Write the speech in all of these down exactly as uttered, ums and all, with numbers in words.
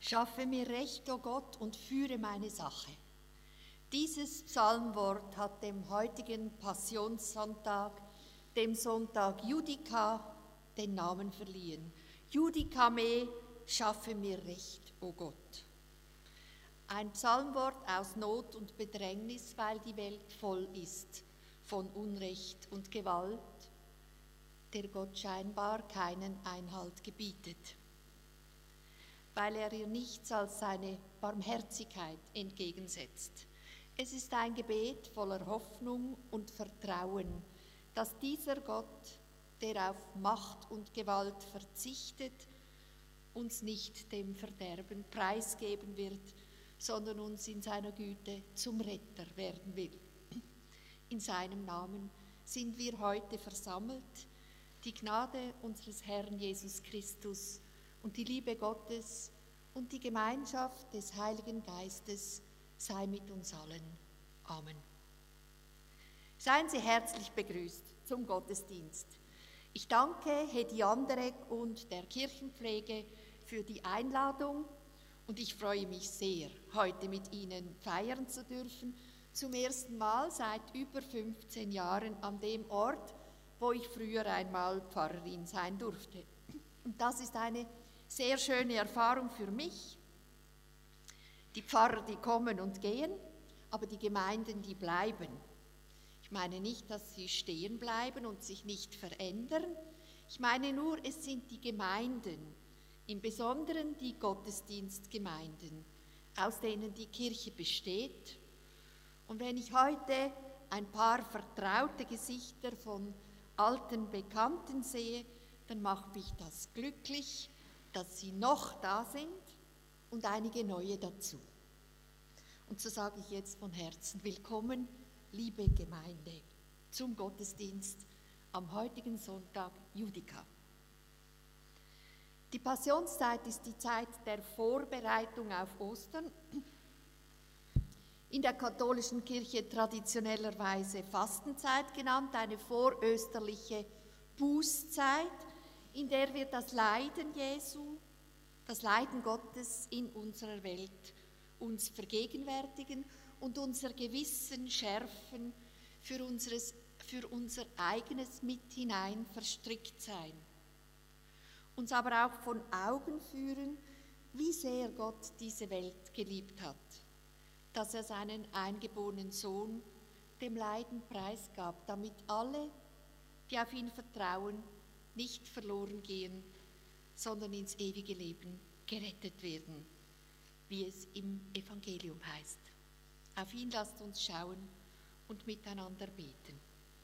Schaffe mir Recht, o Gott, und führe meine Sache. Dieses Psalmwort hat dem heutigen Passionssonntag, dem Sonntag Judica, den Namen verliehen. Judica me, schaffe mir Recht, o Gott. Ein Psalmwort aus Not und Bedrängnis, weil die Welt voll ist von Unrecht und Gewalt, der Gott scheinbar keinen Einhalt gebietet, weil er ihr nichts als seine Barmherzigkeit entgegensetzt. Es ist ein Gebet voller Hoffnung und Vertrauen, dass dieser Gott, der auf Macht und Gewalt verzichtet, uns nicht dem Verderben preisgeben wird, sondern uns in seiner Güte zum Retter werden will. In seinem Namen sind wir heute versammelt. Die Gnade unseres Herrn Jesus Christus und die Liebe Gottes und die Gemeinschaft des Heiligen Geistes sei mit uns allen. Amen. Seien Sie herzlich begrüßt zum Gottesdienst. Ich danke Hedi Anderegg und der Kirchenpflege für die Einladung und ich freue mich sehr, heute mit Ihnen feiern zu dürfen, zum ersten Mal seit über fünfzehn Jahren an dem Ort, wo ich früher einmal Pfarrerin sein durfte. Und das ist eine sehr schöne Erfahrung für mich. Die Pfarrer, die kommen und gehen, aber die Gemeinden, die bleiben. Ich meine nicht, dass sie stehen bleiben und sich nicht verändern. Ich meine nur, es sind die Gemeinden, im Besonderen die Gottesdienstgemeinden, aus denen die Kirche besteht. Und wenn ich heute ein paar vertraute Gesichter von alten Bekannten sehe, dann macht mich das glücklich, dass sie noch da sind und einige neue dazu. Und so sage ich jetzt von Herzen willkommen, liebe Gemeinde, zum Gottesdienst am heutigen Sonntag Judica. Die Passionszeit ist die Zeit der Vorbereitung auf Ostern. In der katholischen Kirche traditionellerweise Fastenzeit genannt, eine vorösterliche Bußzeit, in der wir das Leiden Jesu, das Leiden Gottes in unserer Welt uns vergegenwärtigen und unser Gewissen schärfen, für, unseres, für unser eigenes mit hinein verstrickt sein. Uns aber auch von Augen führen, wie sehr Gott diese Welt geliebt hat, dass er seinen eingeborenen Sohn dem Leiden preisgab, damit alle, die auf ihn vertrauen, nicht verloren gehen, sondern ins ewige Leben gerettet werden, wie es im Evangelium heißt. Auf ihn lasst uns schauen und miteinander beten.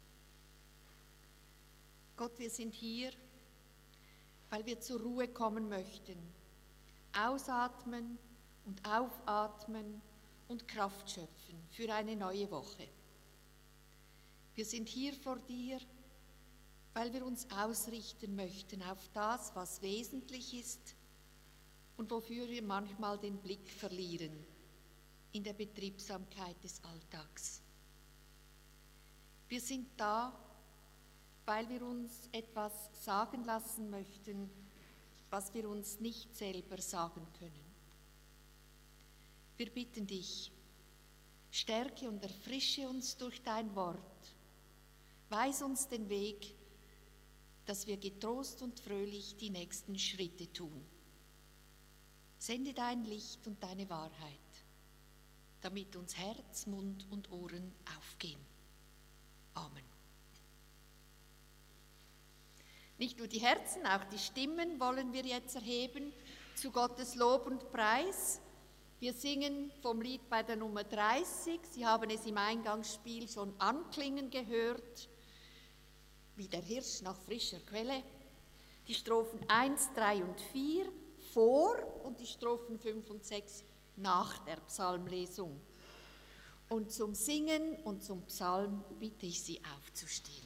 Gott, wir sind hier, weil wir zur Ruhe kommen möchten, ausatmen und aufatmen und Kraft schöpfen für eine neue Woche. Wir sind hier vor dir, weil wir uns ausrichten möchten auf das, was wesentlich ist und wofür wir manchmal den Blick verlieren in der Betriebsamkeit des Alltags. Wir sind da, weil wir uns etwas sagen lassen möchten, was wir uns nicht selber sagen können. Wir bitten dich, stärke und erfrische uns durch dein Wort. Weis uns den Weg, dass wir getrost und fröhlich die nächsten Schritte tun. Sende dein Licht und deine Wahrheit, damit uns Herz, Mund und Ohren aufgehen. Amen. Nicht nur die Herzen, auch die Stimmen wollen wir jetzt erheben zu Gottes Lob und Preis. Wir singen vom Lied bei der Nummer dreißig. Sie haben es im Eingangsspiel schon anklingen gehört, wie der Hirsch nach frischer Quelle. Die Strophen eins, drei und vier vor und die Strophen fünf und sechs nach der Psalmlesung. Und zum Singen und zum Psalm bitte ich Sie aufzustehen.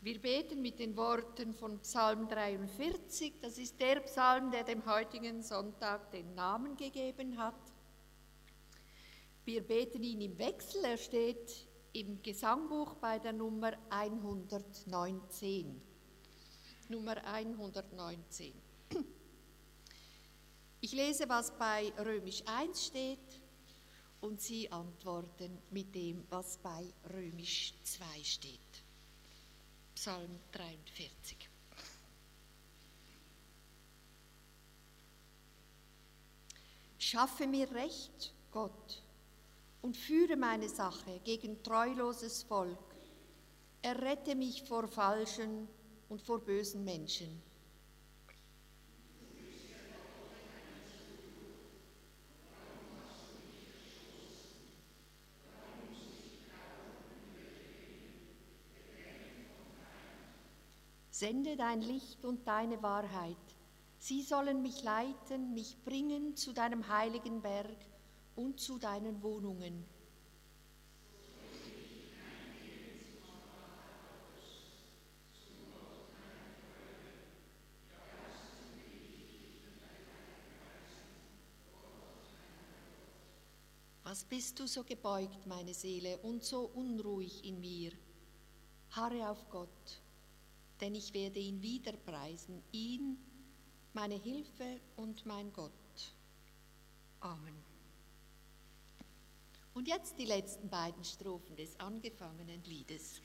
Wir beten mit den Worten von Psalm dreiundvierzig. Das ist der Psalm, der dem heutigen Sonntag den Namen gegeben hat. Wir beten ihn im Wechsel. Er steht im Gesangbuch bei der Nummer hundertneunzehn. Nummer hundertneunzehn. Ich lese, was bei Römisch eins steht, und Sie antworten mit dem, was bei Römisch zwei steht. Psalm dreiundvierzig. Schaffe mir Recht, Gott, und führe meine Sache gegen treuloses Volk. Errette mich vor falschen und vor bösen Menschen. Sende dein Licht und deine Wahrheit. Sie sollen mich leiten, mich bringen zu deinem heiligen Berg und zu deinen Wohnungen. Was bist du so gebeugt, meine Seele, und so unruhig in mir? Harre auf Gott, denn ich werde ihn wieder preisen, ihn, meine Hilfe und mein Gott. Amen. Und jetzt die letzten beiden Strophen des angefangenen Liedes.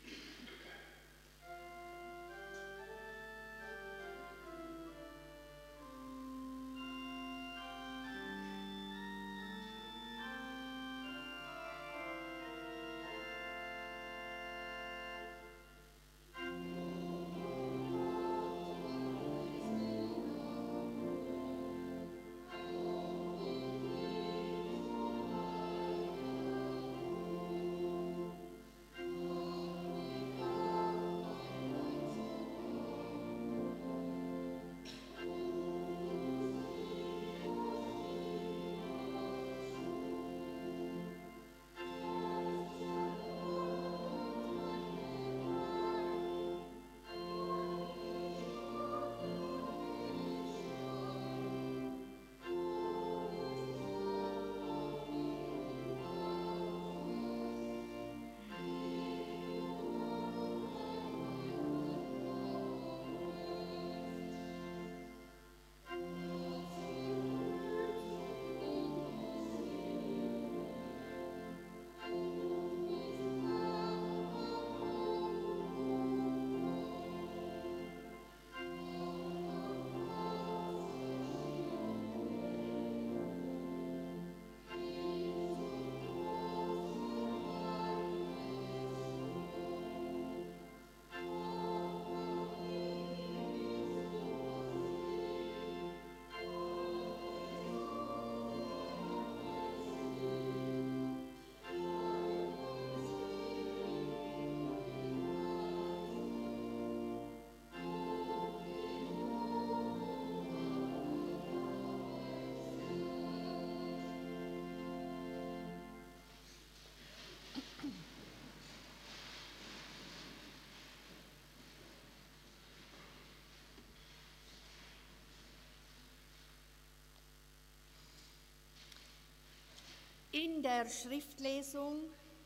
In der Schriftlesung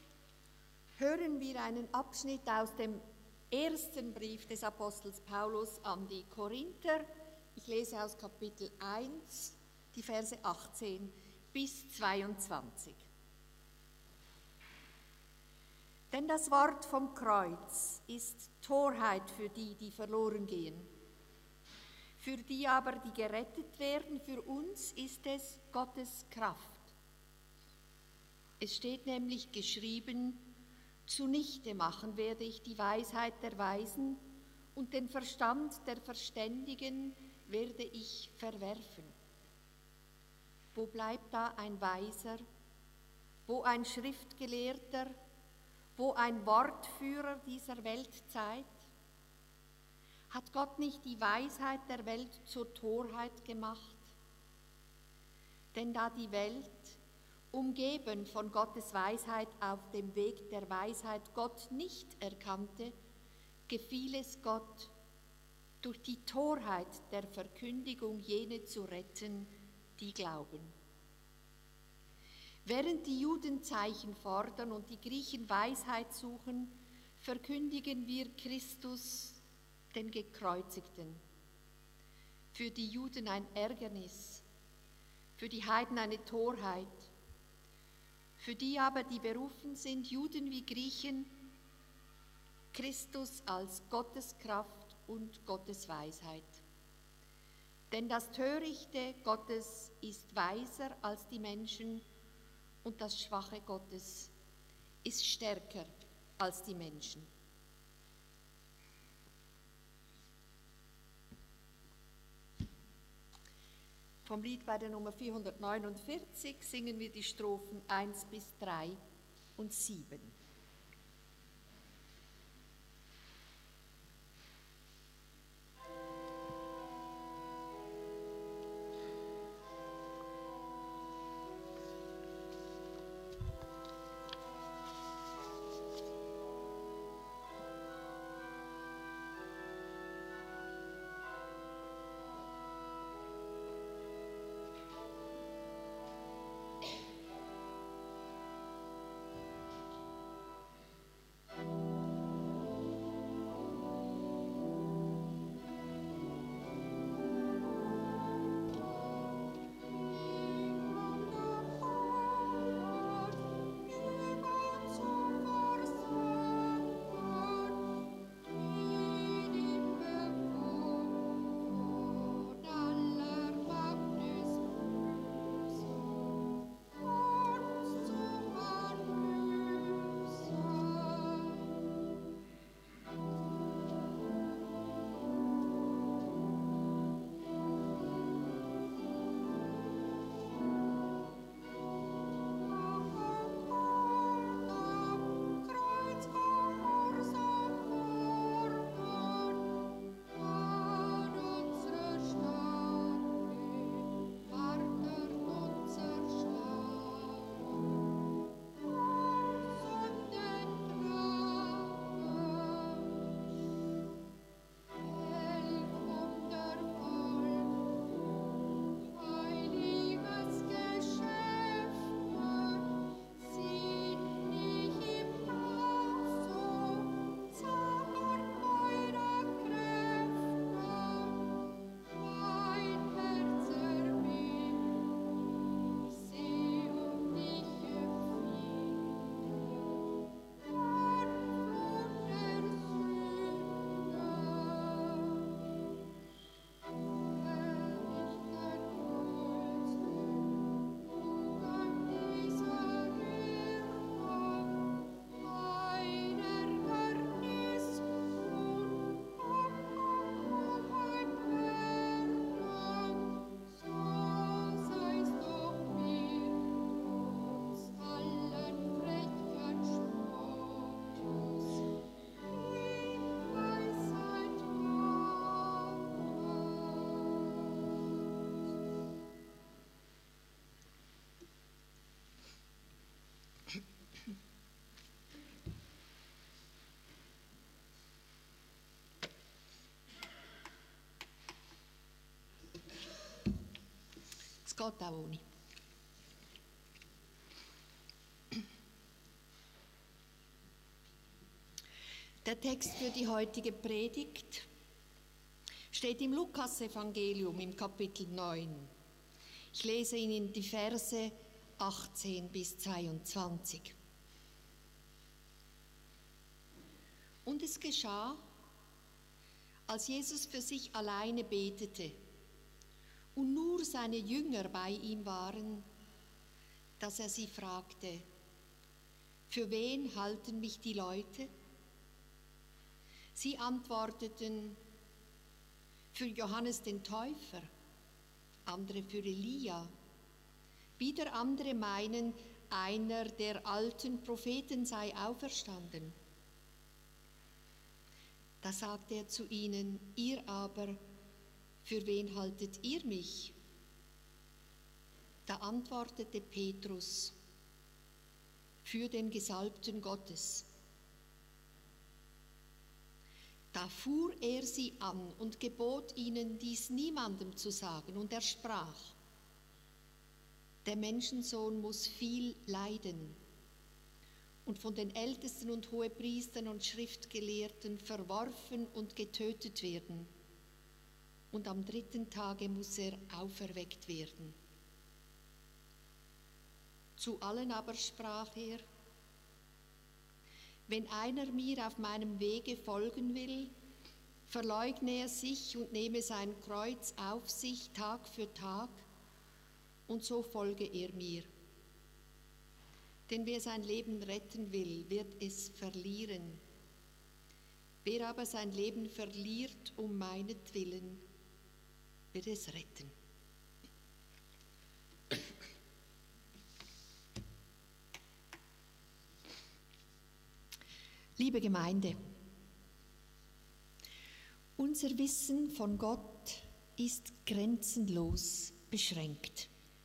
hören wir einen Abschnitt aus dem ersten Brief des Apostels Paulus an die Korinther. Ich lese aus Kapitel eins, die Verse achtzehn bis zweiundzwanzig. Denn das Wort vom Kreuz ist Torheit für die, die verloren gehen. Für die aber, die gerettet werden, für uns ist es Gottes Kraft. Es steht nämlich geschrieben, zunichte machen werde ich die Weisheit der Weisen und den Verstand der Verständigen werde ich verwerfen. Wo bleibt da ein Weiser, wo ein Schriftgelehrter, wo ein Wortführer dieser Weltzeit? Hat Gott nicht die Weisheit der Welt zur Torheit gemacht? Denn da die Welt, umgeben von Gottes Weisheit, auf dem Weg der Weisheit Gott nicht erkannte, gefiel es Gott, durch die Torheit der Verkündigung jene zu retten, die glauben. Während die Juden Zeichen fordern und die Griechen Weisheit suchen, verkündigen wir Christus, den Gekreuzigten. Für die Juden ein Ärgernis, für die Heiden eine Torheit, für die aber, die berufen sind, Juden wie Griechen, Christus als Gottes Kraft und Gottes Weisheit. Denn das Törichte Gottes ist weiser als die Menschen und das Schwache Gottes ist stärker als die Menschen. Vom Lied bei der Nummer vierhundertneunundvierzig singen wir die Strophen eins bis drei und sieben. Es geht auch ohne. Der Text für die heutige Predigt steht im Lukas-Evangelium im Kapitel neun. Ich lese Ihnen die Verse achtzehn bis zweiundzwanzig. Und es geschah, als Jesus für sich alleine betete und nur seine Jünger bei ihm waren, dass er sie fragte: Für wen halten mich die Leute? Sie antworteten: Für Johannes den Täufer, andere für Elia, wieder andere meinen, einer der alten Propheten sei auferstanden. Da sagte er zu ihnen: Ihr aber, für wen haltet ihr mich? Da antwortete Petrus: Für den Gesalbten Gottes. Da fuhr er sie an und gebot ihnen, dies niemandem zu sagen. Und er sprach: Der Menschensohn muss viel leiden und von den Ältesten und Hohepriestern und Schriftgelehrten verworfen und getötet werden. Und am dritten Tage muss er auferweckt werden. Zu allen aber sprach er: Wenn einer mir auf meinem Wege folgen will, verleugne er sich und nehme sein Kreuz auf sich Tag für Tag, und so folge er mir. Denn wer sein Leben retten will, wird es verlieren. Wer aber sein Leben verliert um meinetwillen, wird es retten. Liebe Gemeinde, unser Wissen von Gott ist grenzenlos beschränkt.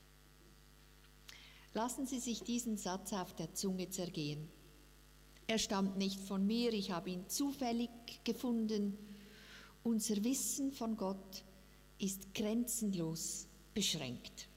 Lassen Sie sich diesen Satz auf der Zunge zergehen. Er stammt nicht von mir, ich habe ihn zufällig gefunden. Unser Wissen von Gott ist grenzenlos beschränkt.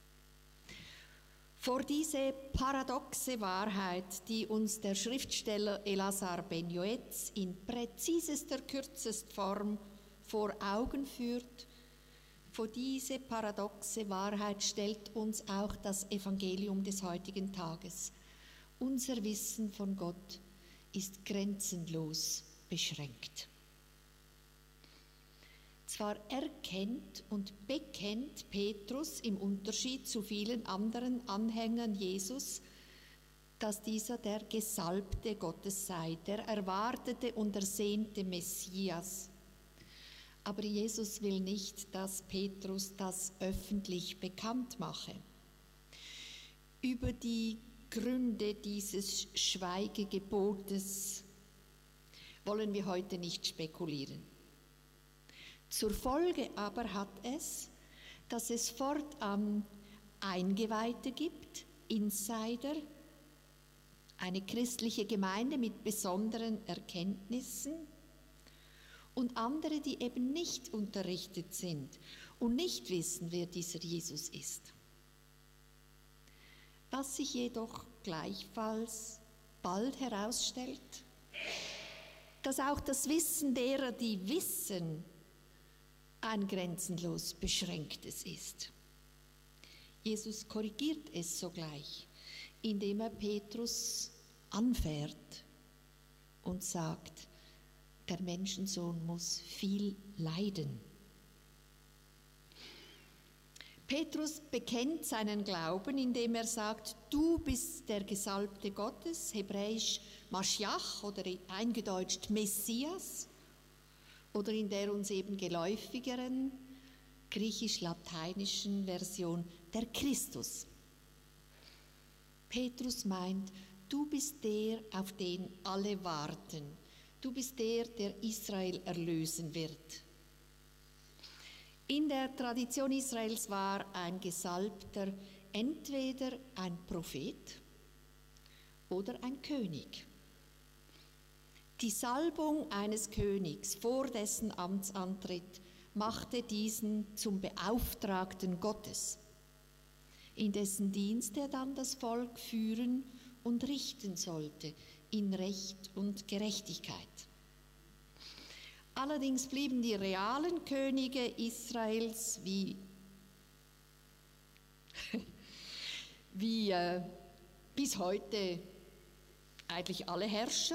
Vor diese paradoxe Wahrheit, die uns der Schriftsteller Elazar Ben Yoetz in präzisester, kürzester Form vor Augen führt, vor diese paradoxe Wahrheit stellt uns auch das Evangelium des heutigen Tages. Unser Wissen von Gott ist grenzenlos beschränkt. Zwar erkennt und bekennt Petrus im Unterschied zu vielen anderen Anhängern Jesus, dass dieser der Gesalbte Gottes sei, der erwartete und ersehnte Messias. Aber Jesus will nicht, dass Petrus das öffentlich bekannt mache. Über die Gründe dieses Schweigegebotes wollen wir heute nicht spekulieren. Zur Folge aber hat es, dass es fortan Eingeweihte gibt, Insider, eine christliche Gemeinde mit besonderen Erkenntnissen und andere, die eben nicht unterrichtet sind und nicht wissen, wer dieser Jesus ist. Was sich jedoch gleichfalls bald herausstellt, dass auch das Wissen derer, die wissen, ein grenzenlos beschränktes ist. Jesus korrigiert es sogleich, indem er Petrus anfährt und sagt, der Menschensohn muss viel leiden. Petrus bekennt seinen Glauben, indem er sagt, du bist der Gesalbte Gottes, hebräisch Maschiach oder eingedeutscht Messias, oder in der uns eben geläufigeren griechisch-lateinischen Version der Christus. Petrus meint, du bist der, auf den alle warten. Du bist der, der Israel erlösen wird. In der Tradition Israels war ein Gesalbter entweder ein Prophet oder ein König. Die Salbung eines Königs vor dessen Amtsantritt machte diesen zum Beauftragten Gottes, in dessen Dienst er dann das Volk führen und richten sollte in Recht und Gerechtigkeit. Allerdings blieben die realen Könige Israels wie, wie äh, bis heute eigentlich alle Herrscher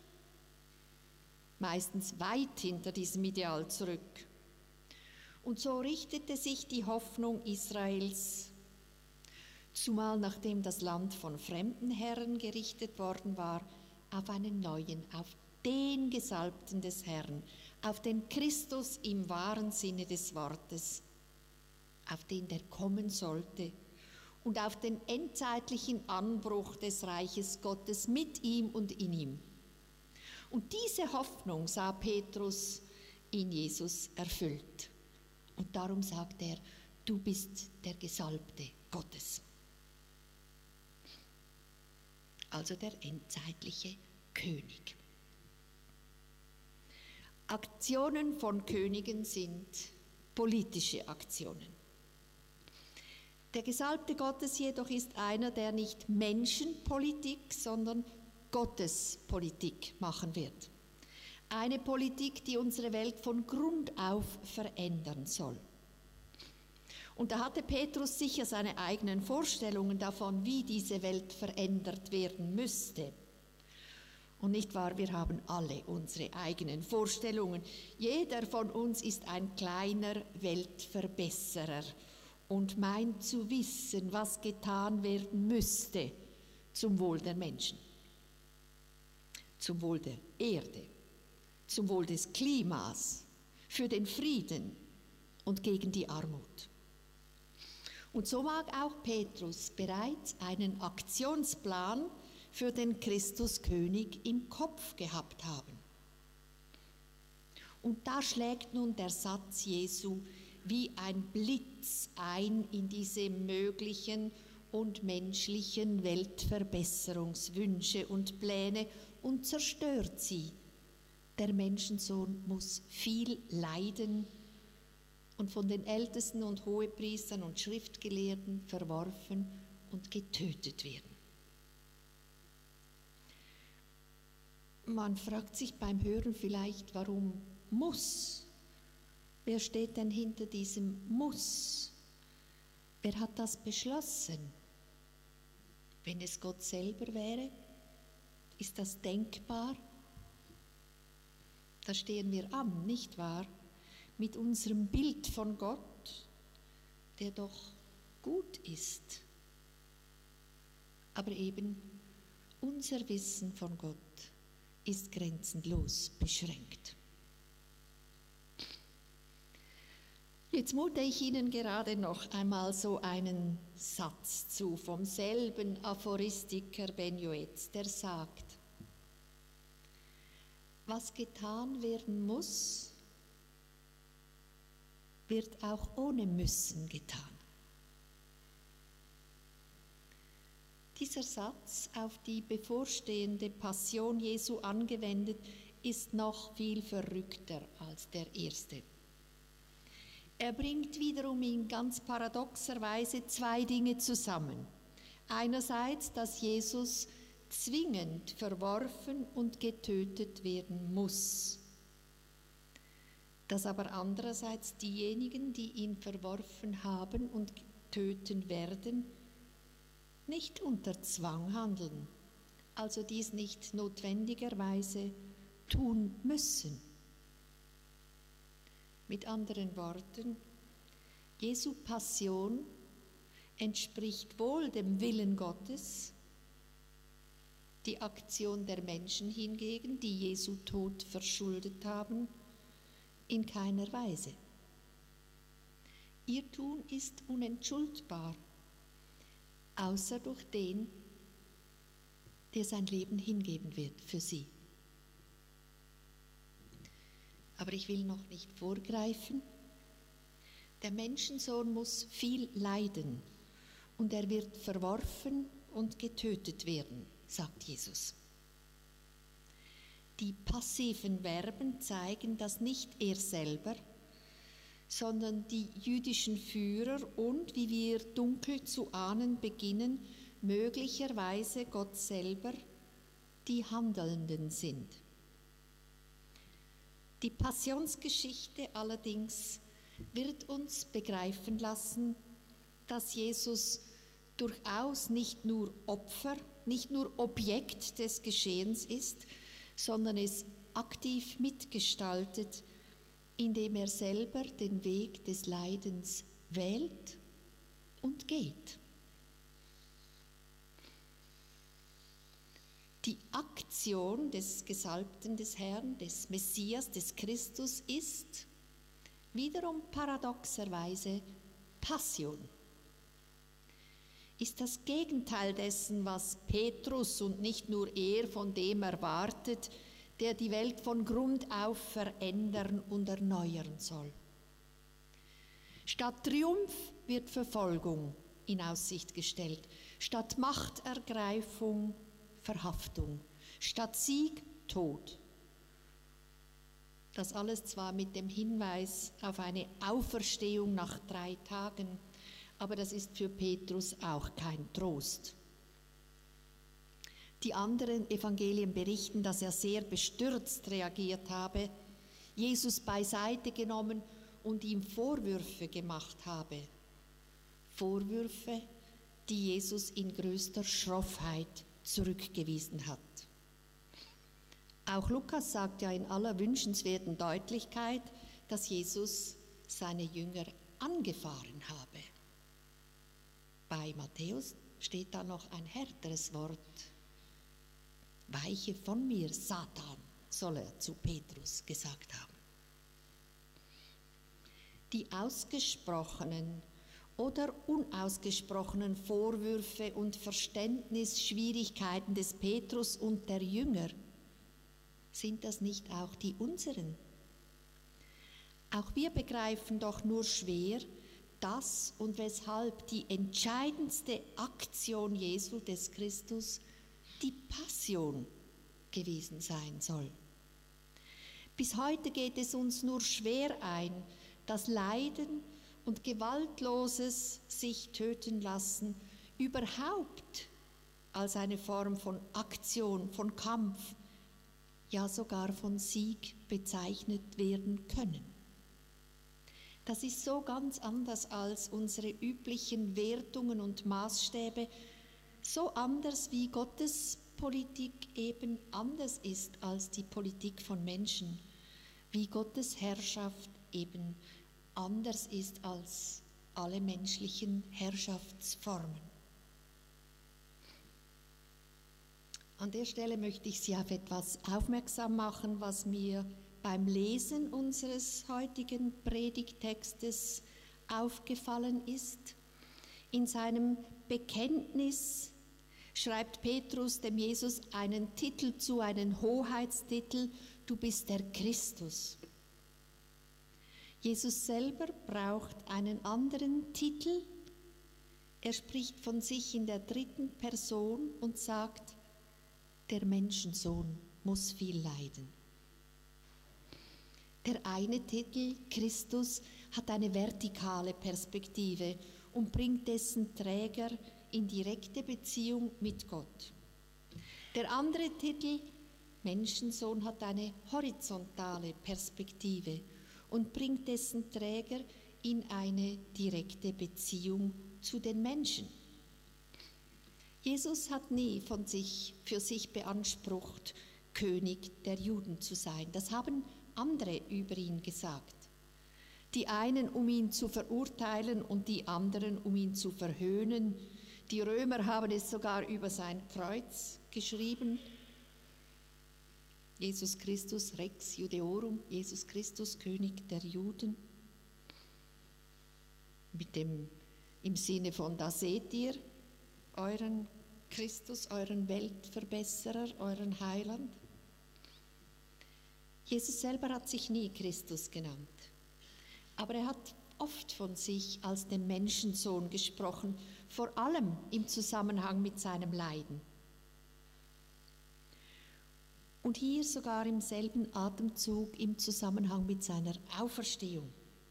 meistens weit hinter diesem Ideal zurück. Und so richtete sich die Hoffnung Israels, zumal nachdem das Land von fremden Herren gerichtet worden war, auf einen neuen, auf den Gesalbten des Herrn, auf den Christus im wahren Sinne des Wortes, auf den der kommen sollte und auf den endzeitlichen Anbruch des Reiches Gottes mit ihm und in ihm. Und diese Hoffnung sah Petrus in Jesus erfüllt. Und darum sagt er, du bist der Gesalbte Gottes. Also der endzeitliche König. Aktionen von Königen sind politische Aktionen. Der Gesalbte Gottes jedoch ist einer, der nicht Menschenpolitik, sondern Gottespolitik machen wird. Eine Politik, die unsere Welt von Grund auf verändern soll. Und da hatte Petrus sicher seine eigenen Vorstellungen davon, wie diese Welt verändert werden müsste. Und nicht wahr, wir haben alle unsere eigenen Vorstellungen. Jeder von uns ist ein kleiner Weltverbesserer und meint zu wissen, was getan werden müsste zum Wohl der Menschen, zum Wohl der Erde, zum Wohl des Klimas, für den Frieden und gegen die Armut. Und so mag auch Petrus bereits einen Aktionsplan für den Christuskönig im Kopf gehabt haben. Und da schlägt nun der Satz Jesu wie ein Blitz ein in diese möglichen und menschlichen Weltverbesserungswünsche und Pläne und zerstört sie. Der Menschensohn muss viel leiden und von den Ältesten und Hohepriestern und Schriftgelehrten verworfen und getötet werden. Man fragt sich beim Hören vielleicht, warum muss? Wer steht denn hinter diesem Muss? Wer hat das beschlossen? Wenn es Gott selber wäre, ist das denkbar? Da stehen wir an, nicht wahr? Mit unserem Bild von Gott, der doch gut ist. Aber eben unser Wissen von Gott ist grenzenlos beschränkt. Jetzt mute ich Ihnen gerade noch einmal so einen Satz zu vom selben Aphoristiker Benjuez, der sagt: Was getan werden muss, wird auch ohne Müssen getan. Dieser Satz, auf die bevorstehende Passion Jesu angewendet, ist noch viel verrückter als der erste. Er bringt wiederum in ganz paradoxer Weise zwei Dinge zusammen. Einerseits, dass Jesus zwingend verworfen und getötet werden muss, dass aber andererseits diejenigen, die ihn verworfen haben und töten werden, nicht unter Zwang handeln, also dies nicht notwendigerweise tun müssen. Mit anderen Worten, Jesu Passion entspricht wohl dem Willen Gottes, die Aktion der Menschen hingegen, die Jesu Tod verschuldet haben, in keiner Weise. Ihr Tun ist unentschuldbar, außer durch den, der sein Leben hingeben wird für sie. Aber ich will noch nicht vorgreifen. Der Menschensohn muss viel leiden und er wird verworfen und getötet werden, sagt Jesus. Die passiven Verben zeigen, dass nicht er selber, sondern die jüdischen Führer und, wie wir dunkel zu ahnen beginnen, möglicherweise Gott selber die Handelnden sind. Die Passionsgeschichte allerdings wird uns begreifen lassen, dass Jesus durchaus nicht nur Opfer, nicht nur Objekt des Geschehens ist, sondern es aktiv mitgestaltet, indem er selber den Weg des Leidens wählt und geht. Die Aktion des Gesalbten des Herrn, des Messias, des Christus ist wiederum paradoxerweise Passion. Ist das Gegenteil dessen, was Petrus und nicht nur er von dem erwartet, der die Welt von Grund auf verändern und erneuern soll. Statt Triumph wird Verfolgung in Aussicht gestellt, statt Machtergreifung Verhaftung, statt Sieg Tod. Das alles zwar mit dem Hinweis auf eine Auferstehung nach drei Tagen, aber das ist für Petrus auch kein Trost. Die anderen Evangelien berichten, dass er sehr bestürzt reagiert habe, Jesus beiseite genommen und ihm Vorwürfe gemacht habe. Vorwürfe, die Jesus in größter Schroffheit zurückgewiesen hat. Auch Lukas sagt ja in aller wünschenswerten Deutlichkeit, dass Jesus seine Jünger angefahren habe. Bei Matthäus steht da noch ein härteres Wort. Weiche von mir, Satan, soll er zu Petrus gesagt haben. Die ausgesprochenen oder unausgesprochenen Vorwürfe und Verständnisschwierigkeiten des Petrus und der Jünger, sind das nicht auch die unseren? Auch wir begreifen doch nur schwer, dass und weshalb die entscheidendste Aktion Jesu des Christus die Passion gewesen sein soll. Bis heute geht es uns nur schwer ein, das Leiden und gewaltloses sich töten lassen überhaupt als eine Form von Aktion, von Kampf, ja sogar von Sieg bezeichnet werden können. Das ist so ganz anders als unsere üblichen Wertungen und Maßstäbe, so anders wie Gottes Politik eben anders ist als die Politik von Menschen, wie Gottes Herrschaft eben anders ist als alle menschlichen Herrschaftsformen. An der Stelle möchte ich Sie auf etwas aufmerksam machen, was mir beim Lesen unseres heutigen Predigttextes aufgefallen ist. In seinem Bekenntnis schreibt Petrus dem Jesus einen Titel zu, einen Hoheitstitel: Du bist der Christus. Jesus selber braucht einen anderen Titel. Er spricht von sich in der dritten Person und sagt, der Menschensohn muss viel leiden. Der eine Titel, Christus, hat eine vertikale Perspektive und bringt dessen Träger in direkte Beziehung mit Gott. Der andere Titel, Menschensohn, hat eine horizontale Perspektive und bringt dessen Träger in eine direkte Beziehung zu den Menschen. Jesus hat nie von sich, für sich beansprucht, König der Juden zu sein. Das haben andere über ihn gesagt. Die einen, um ihn zu verurteilen, und die anderen, um ihn zu verhöhnen. Die Römer haben es sogar über sein Kreuz geschrieben. Jesus Christus Rex Judeorum, Jesus Christus König der Juden. Mit dem, im Sinne von, da seht ihr euren Christus, euren Weltverbesserer, euren Heiland. Jesus selber hat sich nie Christus genannt, aber er hat oft von sich als dem Menschensohn gesprochen, vor allem im Zusammenhang mit seinem Leiden. Und hier sogar im selben Atemzug im Zusammenhang mit seiner Auferstehung.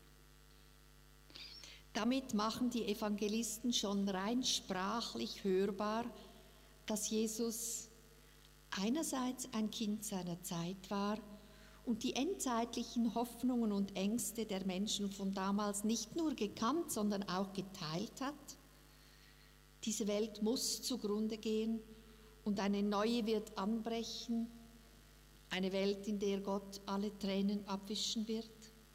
Damit machen die Evangelisten schon rein sprachlich hörbar, dass Jesus einerseits ein Kind seiner Zeit war und die endzeitlichen Hoffnungen und Ängste der Menschen von damals nicht nur gekannt, sondern auch geteilt hat. Diese Welt muss zugrunde gehen und eine neue wird anbrechen, eine Welt, in der Gott alle Tränen abwischen wird.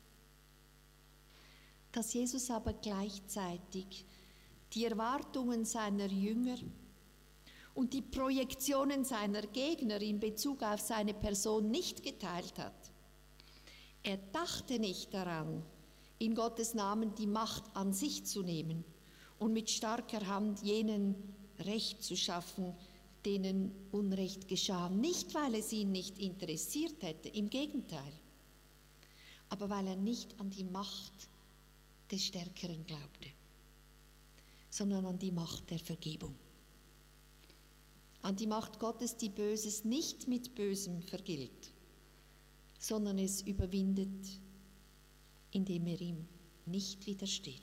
Dass Jesus aber gleichzeitig die Erwartungen seiner Jünger und die Projektionen seiner Gegner in Bezug auf seine Person nicht geteilt hat. Er dachte nicht daran, in Gottes Namen die Macht an sich zu nehmen und mit starker Hand jenen Recht zu schaffen, denen Unrecht geschah. Nicht, weil es ihn nicht interessiert hätte, im Gegenteil, aber weil er nicht an die Macht des Stärkeren glaubte, sondern an die Macht der Vergebung. An die Macht Gottes, die Böses nicht mit Bösem vergilt, sondern es überwindet, indem er ihm nicht widersteht.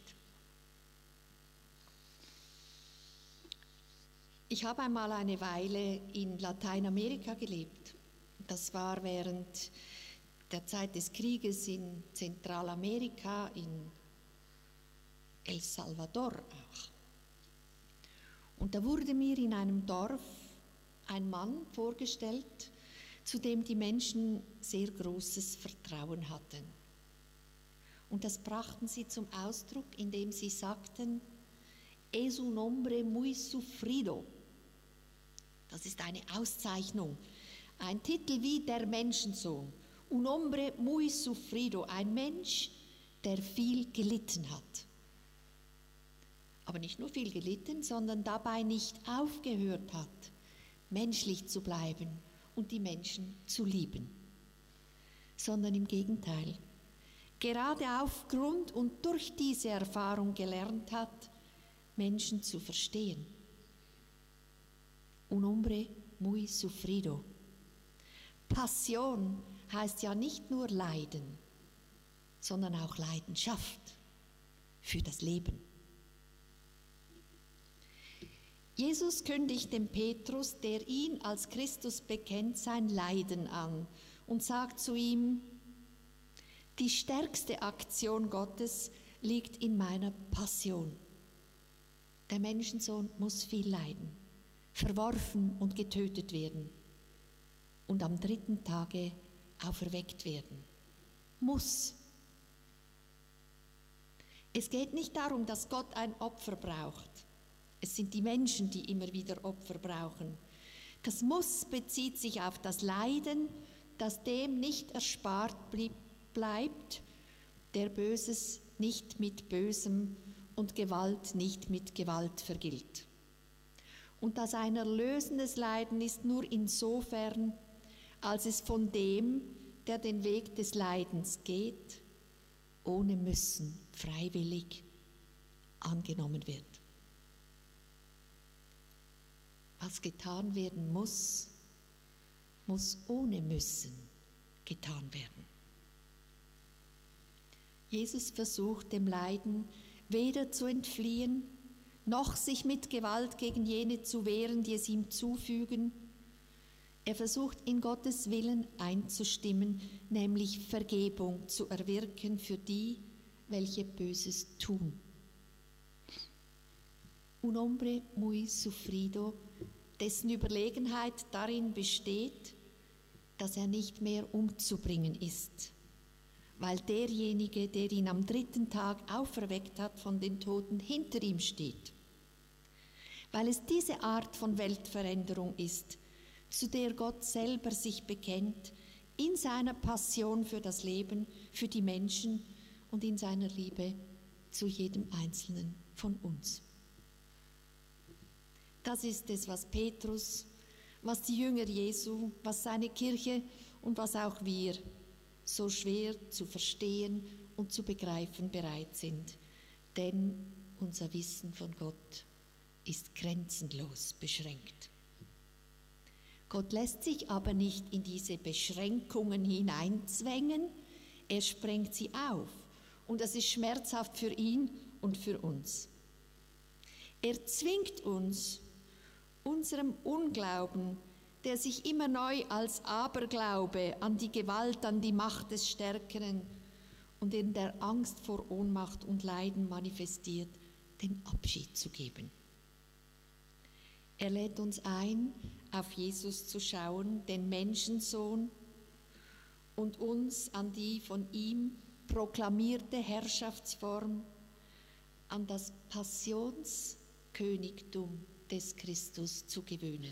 Ich habe einmal eine Weile in Lateinamerika gelebt. Das war während der Zeit des Krieges in Zentralamerika, in El Salvador auch. Und da wurde mir in einem Dorf ein Mann vorgestellt, zu dem die Menschen sehr großes Vertrauen hatten. Und das brachten sie zum Ausdruck, indem sie sagten, es un hombre muy sufrido. Das ist eine Auszeichnung, ein Titel wie der Menschensohn. Un hombre muy sufrido, ein Mensch, der viel gelitten hat. Aber nicht nur viel gelitten, sondern dabei nicht aufgehört hat, menschlich zu bleiben und die Menschen zu lieben. Sondern im Gegenteil, gerade aufgrund und durch diese Erfahrung gelernt hat, Menschen zu verstehen. Un hombre muy sufrido. Passion heißt ja nicht nur Leiden, sondern auch Leidenschaft für das Leben. Jesus kündigt dem Petrus, der ihn als Christus bekennt, sein Leiden an und sagt zu ihm, die stärkste Aktion Gottes liegt in meiner Passion. Der Menschensohn muss viel leiden, verworfen und getötet werden und am dritten Tage auferweckt werden. Muss. Es geht nicht darum, dass Gott ein Opfer braucht. Es sind die Menschen, die immer wieder Opfer brauchen. Das Muss bezieht sich auf das Leiden, das dem nicht erspart bleibt, der Böses nicht mit Bösem und Gewalt nicht mit Gewalt vergilt. Und das ein erlösendes Leiden ist nur insofern, als es von dem, der den Weg des Leidens geht, ohne Müssen, freiwillig angenommen wird. Was getan werden muss, muss ohne Müssen getan werden. Jesus versucht dem Leiden weder zu entfliehen, noch sich mit Gewalt gegen jene zu wehren, die es ihm zufügen. Er versucht in Gottes Willen einzustimmen, nämlich Vergebung zu erwirken für die, welche Böses tun. Un hombre muy sufrido, dessen Überlegenheit darin besteht, dass er nicht mehr umzubringen ist, weil derjenige, der ihn am dritten Tag auferweckt hat von den Toten, hinter ihm steht. Weil es diese Art von Weltveränderung ist, zu der Gott selber sich bekennt, in seiner Passion für das Leben, für die Menschen und in seiner Liebe zu jedem Einzelnen von uns. Das ist es, was Petrus, was die Jünger Jesu, was seine Kirche und was auch wir so schwer zu verstehen und zu begreifen bereit sind. Denn unser Wissen von Gott ist grenzenlos beschränkt. Gott lässt sich aber nicht in diese Beschränkungen hineinzwängen, er sprengt sie auf und das ist schmerzhaft für ihn und für uns. Er zwingt uns, unserem Unglauben, der sich immer neu als Aberglaube an die Gewalt, an die Macht des Stärkeren und in der Angst vor Ohnmacht und Leiden manifestiert, den Abschied zu geben. Er lädt uns ein, auf Jesus zu schauen, den Menschensohn, und uns an die von ihm proklamierte Herrschaftsform, an das Passionskönigtum des Christus zu gewöhnen.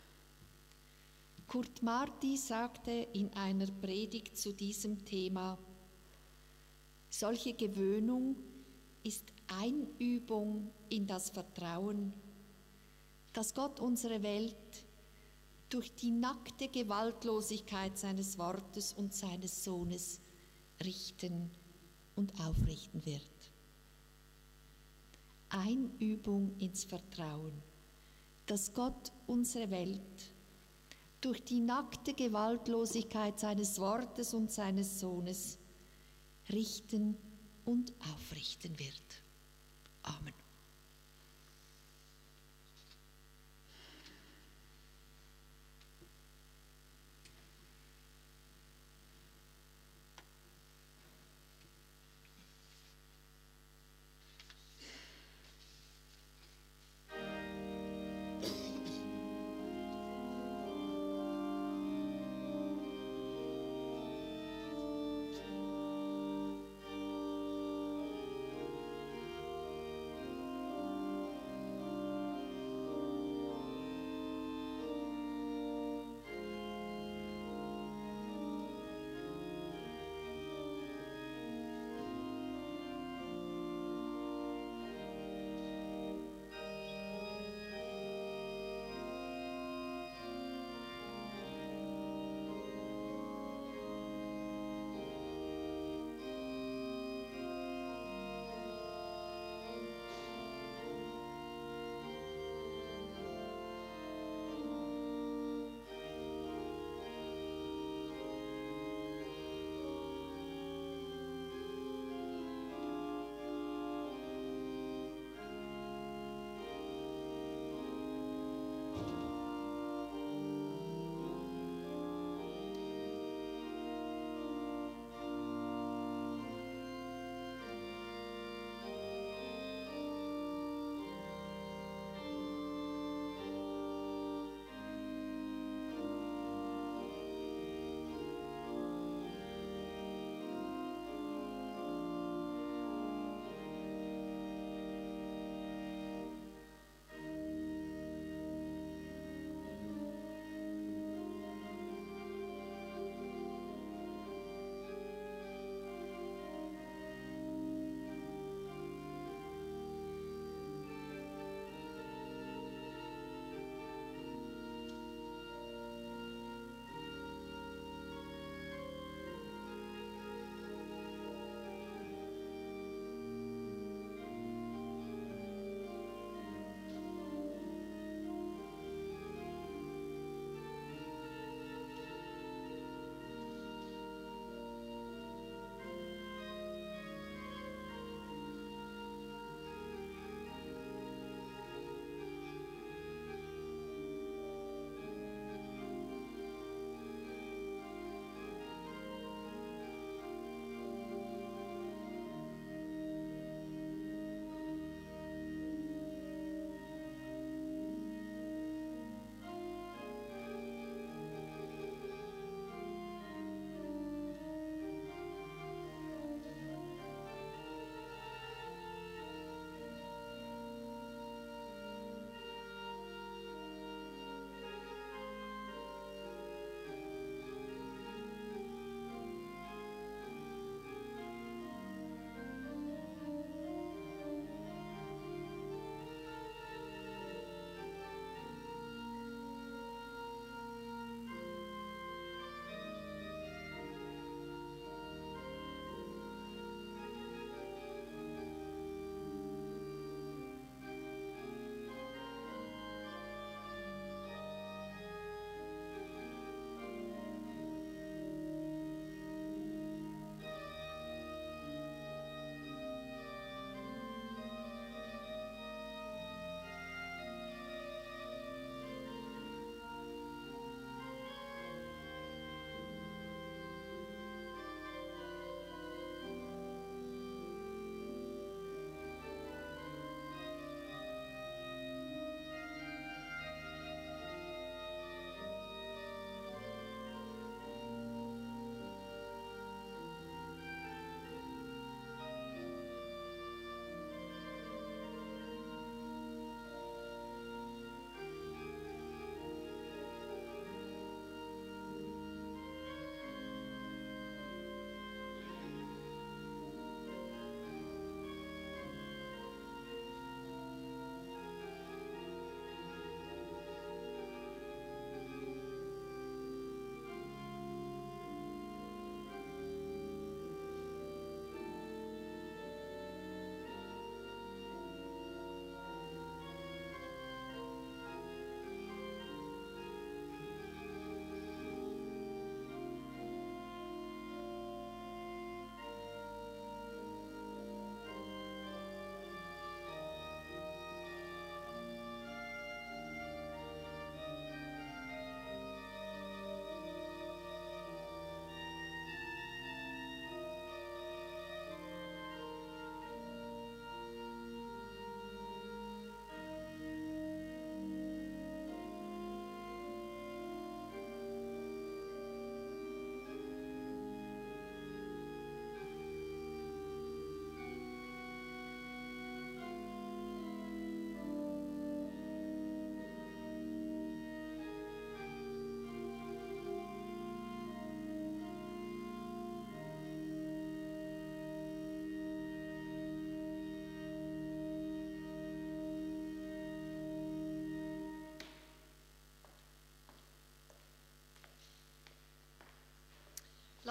Kurt Marti sagte in einer Predigt zu diesem Thema, solche Gewöhnung ist Einübung in das Vertrauen, dass Gott unsere Welt durch die nackte Gewaltlosigkeit seines Wortes und seines Sohnes richten und aufrichten wird. Einübung ins Vertrauen, dass Gott unsere Welt durch die nackte Gewaltlosigkeit seines Wortes und seines Sohnes richten und aufrichten wird. Amen.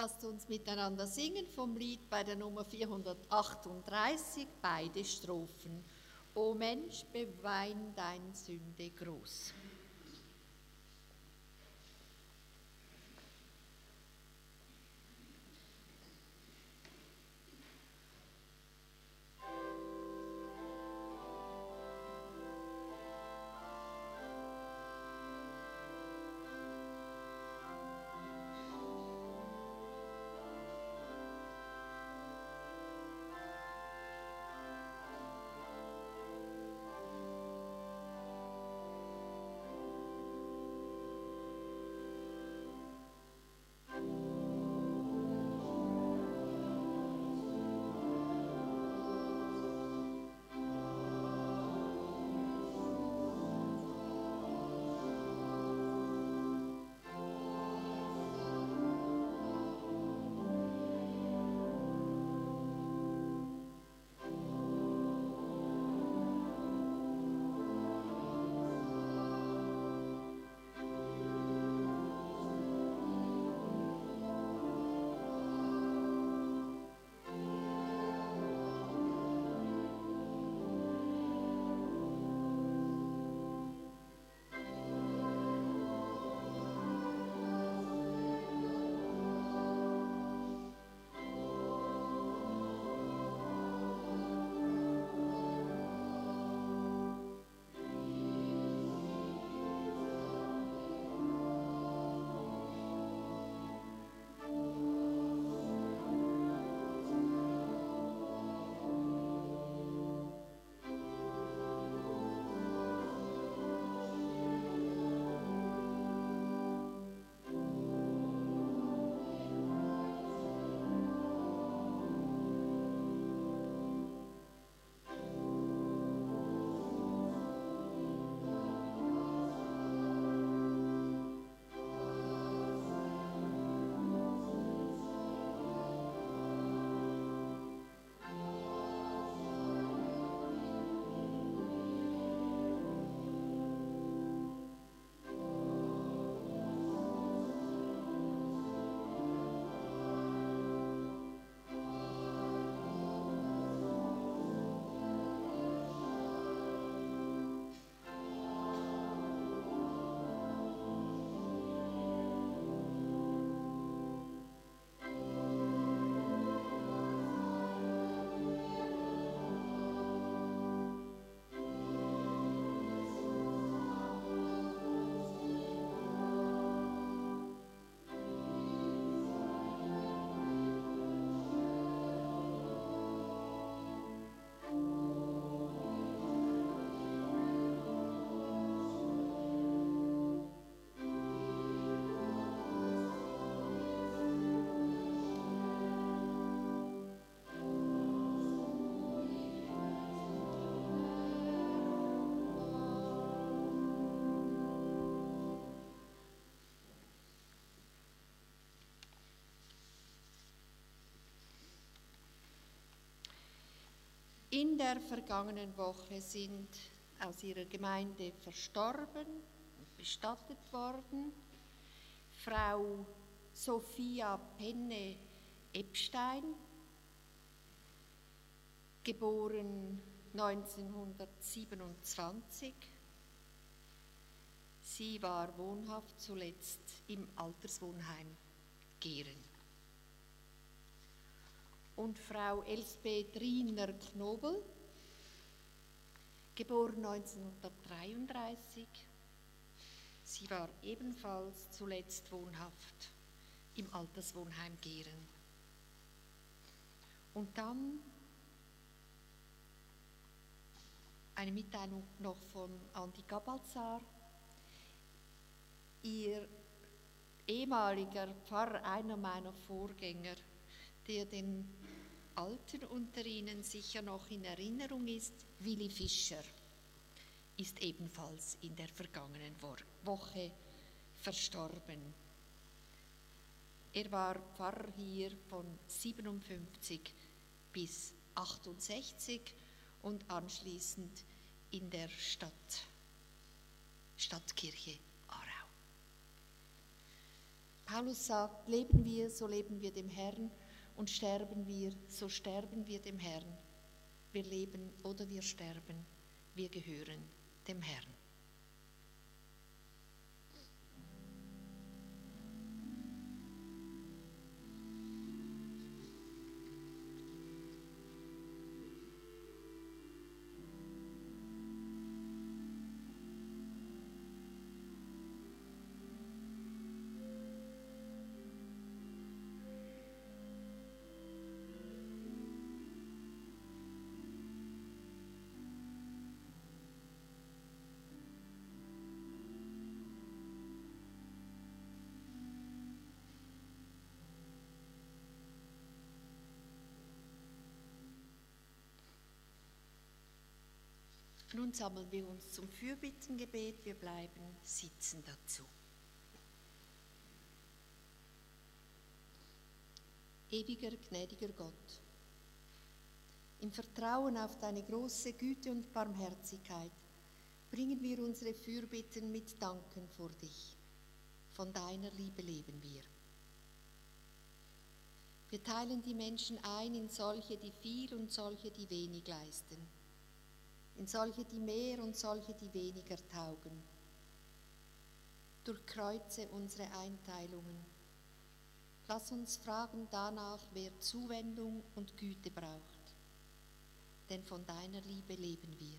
lasst uns miteinander singen vom Lied bei der Nummer vierhundertachtunddreißig, beide Strophen. O Mensch, bewein dein Sünde groß. In der vergangenen Woche sind aus ihrer Gemeinde verstorben und bestattet worden Frau Sophia Penne Epstein, geboren neunzehnhundertsiebenundzwanzig. Sie war wohnhaft zuletzt im Alterswohnheim Gehren. Und Frau Elsbeth Riener-Knobel, geboren neunzehnhundertdreiunddreißig. Sie war ebenfalls zuletzt wohnhaft im Alterswohnheim Gehren. Und dann eine Mitteilung noch von Andi Gabalzar. Ihr ehemaliger Pfarrer, einer meiner Vorgänger, der den Alten unter Ihnen sicher noch in Erinnerung ist, Willi Fischer, ist ebenfalls in der vergangenen Woche verstorben. Er war Pfarrer hier von siebenundfünfzig bis achtundsechzig und anschließend in der Stadt, Stadtkirche Aarau. Paulus sagt, leben wir, so leben wir dem Herrn, und sterben wir, so sterben wir dem Herrn. Wir leben oder wir sterben, wir gehören dem Herrn. Nun sammeln wir uns zum Fürbittengebet. Wir bleiben sitzen dazu. Ewiger, gnädiger Gott, im Vertrauen auf deine große Güte und Barmherzigkeit bringen wir unsere Fürbitten mit Danken vor dich. Von deiner Liebe leben wir. Wir teilen die Menschen ein in solche, die viel und solche, die wenig leisten. In solche, die mehr und solche, die weniger taugen. Durchkreuze unsere Einteilungen. Lass uns fragen danach, wer Zuwendung und Güte braucht. Denn von deiner Liebe leben wir.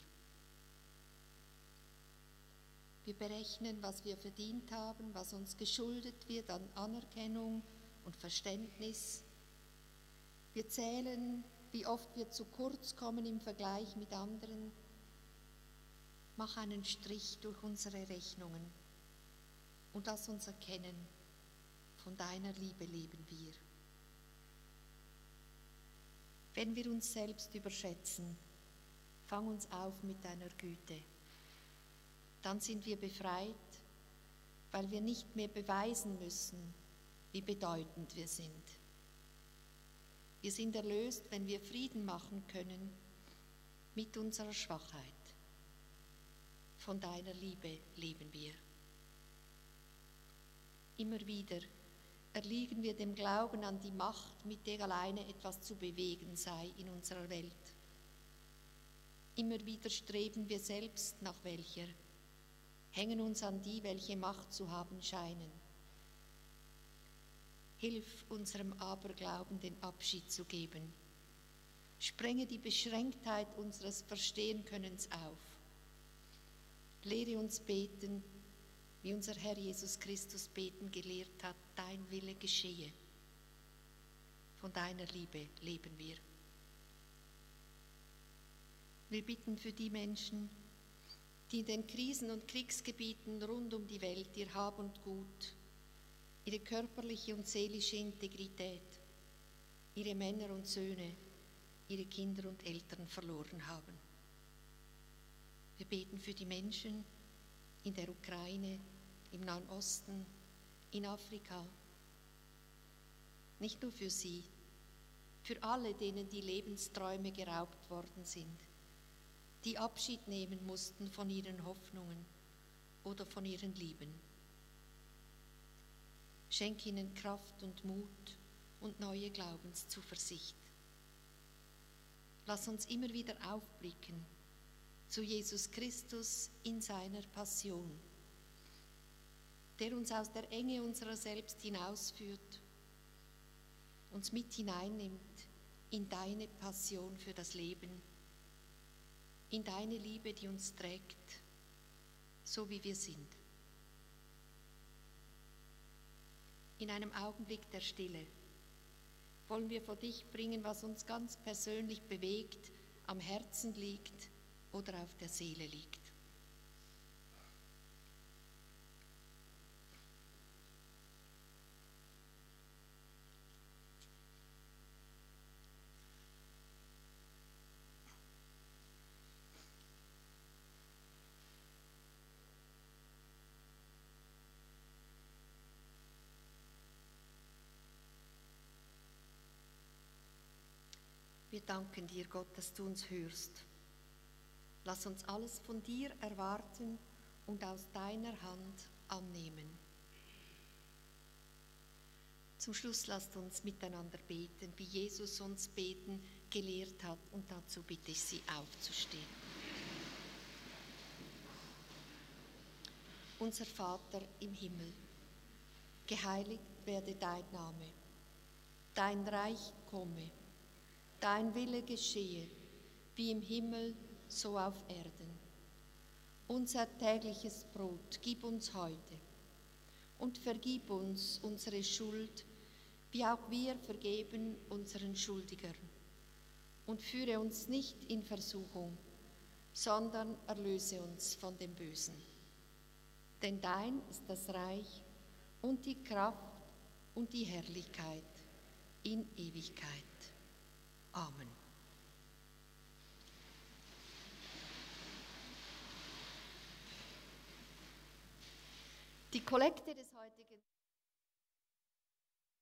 Wir berechnen, was wir verdient haben, was uns geschuldet wird an Anerkennung und Verständnis. Wir zählen, wie oft wir zu kurz kommen im Vergleich mit anderen. Mach einen Strich durch unsere Rechnungen und lass uns erkennen, von deiner Liebe leben wir. Wenn wir uns selbst überschätzen, fang uns auf mit deiner Güte. Dann sind wir befreit, weil wir nicht mehr beweisen müssen, wie bedeutend wir sind. Wir sind erlöst, wenn wir Frieden machen können mit unserer Schwachheit. Von deiner Liebe leben wir. Immer wieder erliegen wir dem Glauben an die Macht, mit der alleine etwas zu bewegen sei in unserer Welt. Immer wieder streben wir selbst nach welcher, hängen uns an die, welche Macht zu haben scheinen. Hilf unserem Aberglauben, den Abschied zu geben. Sprenge die Beschränktheit unseres Verstehenkönnens auf. Lehre uns beten, wie unser Herr Jesus Christus beten gelehrt hat, dein Wille geschehe. Von deiner Liebe leben wir. Wir bitten für die Menschen, die in den Krisen- und Kriegsgebieten rund um die Welt ihr Hab und Gut, ihre körperliche und seelische Integrität, ihre Männer und Söhne, ihre Kinder und Eltern verloren haben. Wir beten für die Menschen in der Ukraine, im Nahen Osten, in Afrika. Nicht nur für sie, für alle, denen die Lebensträume geraubt worden sind, die Abschied nehmen mussten von ihren Hoffnungen oder von ihren Lieben. Schenk ihnen Kraft und Mut und neue Glaubenszuversicht. Lass uns immer wieder aufblicken zu Jesus Christus in seiner Passion, der uns aus der Enge unserer selbst hinausführt, uns mit hineinnimmt in deine Passion für das Leben, in deine Liebe, die uns trägt, so wie wir sind. In einem Augenblick der Stille wollen wir vor dich bringen, was uns ganz persönlich bewegt, am Herzen liegt oder auf der Seele liegt. Wir danken dir, Gott, dass du uns hörst. Lass uns alles von dir erwarten und aus deiner Hand annehmen. Zum Schluss lasst uns miteinander beten, wie Jesus uns beten gelehrt hat, und dazu bitte ich Sie aufzustehen. Unser Vater im Himmel, geheiligt werde dein Name, dein Reich komme, dein Wille geschehe, wie im Himmel, so auf Erden. Unser tägliches Brot gib uns heute und vergib uns unsere Schuld, wie auch wir vergeben unseren Schuldigern. Und führe uns nicht in Versuchung, sondern erlöse uns von dem Bösen. Denn dein ist das Reich und die Kraft und die Herrlichkeit in Ewigkeit. Amen. Die Kollekte des heutigen